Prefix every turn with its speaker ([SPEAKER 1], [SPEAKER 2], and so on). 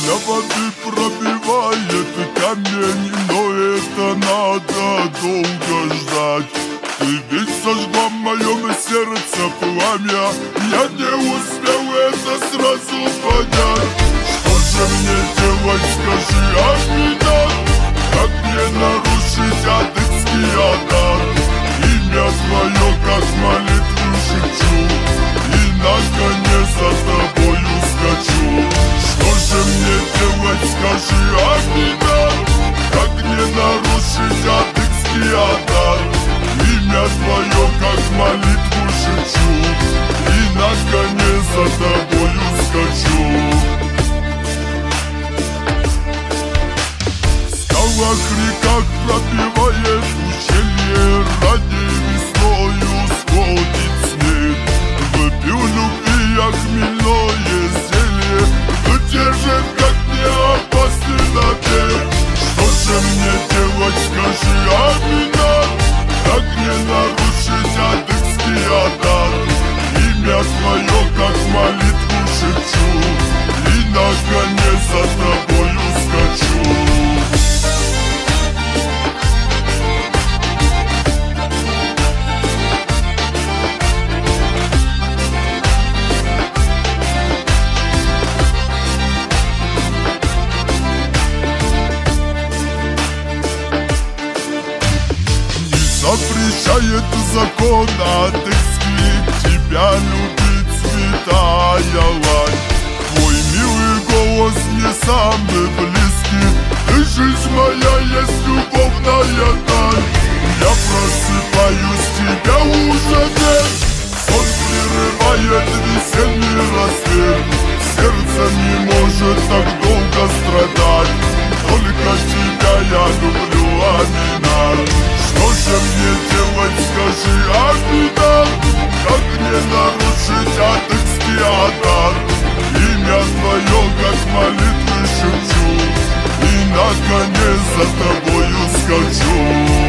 [SPEAKER 1] Для воды пробивает камень, но это надо долго ждать. Ты ведь зажгла в моем сердце пламя, я не успел это сразу понять. Что же мне делать, скажи, Амина? Как мне нарушить адыгский адар? Имя твое, как молитву шепчу, и наконец за тобою скачу. Что же мне делать, скажи, Амина? Как мне нарушить адыгский адар? Имя твое, как молитву шепчу, и наконец за тобою скачу. В скалах, реках пробивает ущелье, ради весною сходит снег. Выпью любви я хмельное зелье, выдержит, как мне опасный набег. Что же мне делать, скажи, Амина? Как мне нарушить адыгский адар? Имя твое, как молитву шепчу, и наконец за тобою скачу. Запрещает закон адыгский тебя любить, святая лань. Твой милый голос мне самый близкий, ты жизнь моя, есть любовная даль. Я просыпаюсь, тебя уже нет, сон прерывает весенний рассвет. Сердце не может так долго страдать, только тебя я люблю, Амина. Что же мне делать, скажи, Амина? Как мне нарушить адыгский адар? Имя твое, как молитвы шепчу, и наконец за тобою скачу.